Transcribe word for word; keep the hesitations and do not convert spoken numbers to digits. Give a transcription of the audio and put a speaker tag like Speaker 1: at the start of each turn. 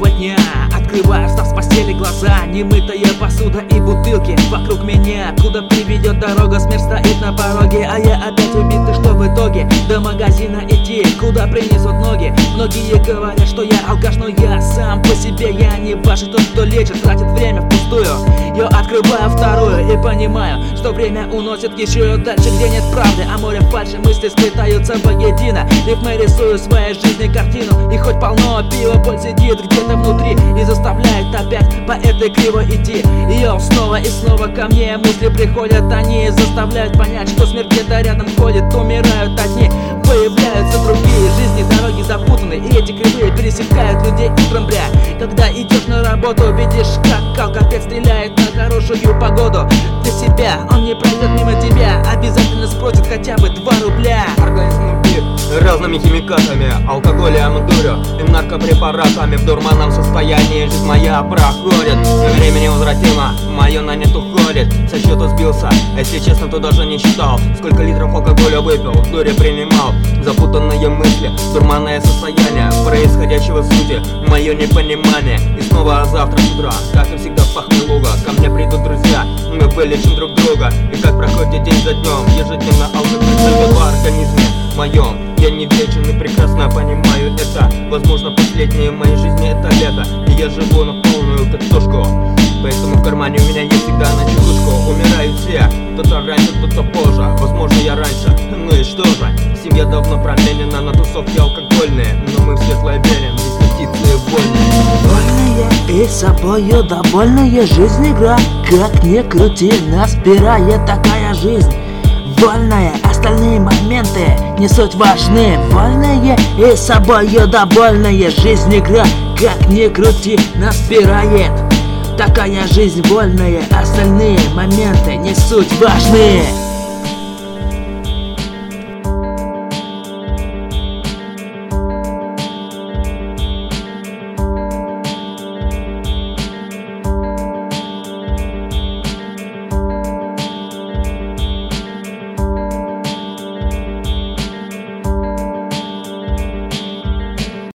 Speaker 1: нового дня. Открываю, встав с постели, глаза, немытая посуда и бутылки вокруг меня. Куда приведет дорога, смерть стоит на пороге, а я опять убитый, что в итоге до магазина идти, куда принесут ноги. Многие говорят, что я алкаш, но я сам по себе. Я не ваши, тот, кто лечит, тратит время впустую. Я открываю вторую и понимаю, что время уносит еще дальше, где нет правды, а море фальши, мысли сплетаются воедино. Рифмы рисую в своей жизни картину, и хоть полно пива, боль сидит где-то внутри и заставляет опять по этой криво идти. Ее снова и снова ко мне мысли приходят, они заставляют понять, что смерть где-то рядом ходит. Умирают одни, появляются другие, жизни дороги запутаны, и эти кривые пересекают людей утром, бля. Когда идешь на работу, видишь, как алкопед стреляет на хорошую погоду. Для себя он не пройдет мимо тебя, обязательно спросит хотя бы два рубля.
Speaker 2: Организм убит разными химикатами, алкоголем, дурью и наркопрепаратами. В дурманном состоянии жизнь моя проходит, время невозвратимо, мое на нет уходит. Со счета сбился, если честно, то даже не считал, сколько литров алкоголя выпил, в дуре принимал. Запутанные мысли, дурманное состояние происходящего сути, мое непонимание. И снова завтра с утра, как и всегда в похмелуга, ко мне придут друзья, мы вылечим друг друга. И как проходит день за днем, ежедневно алкоголь живет в организме моем. Я не вечен и прекрасно понимаю это. Возможно, последнее в моей жизни это лето, и я живу на полную катушку. Поэтому в кармане у меня есть всегда на чекушку. Умирают все, кто-то раньше, кто-то позже. Возможно, я раньше, ну и что же? Семья давно променена на тусовки алкогольные, но мы в светлое верим, здесь птицы вольные.
Speaker 3: Вольная и собою довольная жизнь игра. Как ни крути, нас пирает такая жизнь. Вольная, остальные моменты не суть важны. Вольная и собою довольная жизнь игра. Как ни крути, нас пирает такая жизнь вольная, остальные моменты не суть важны.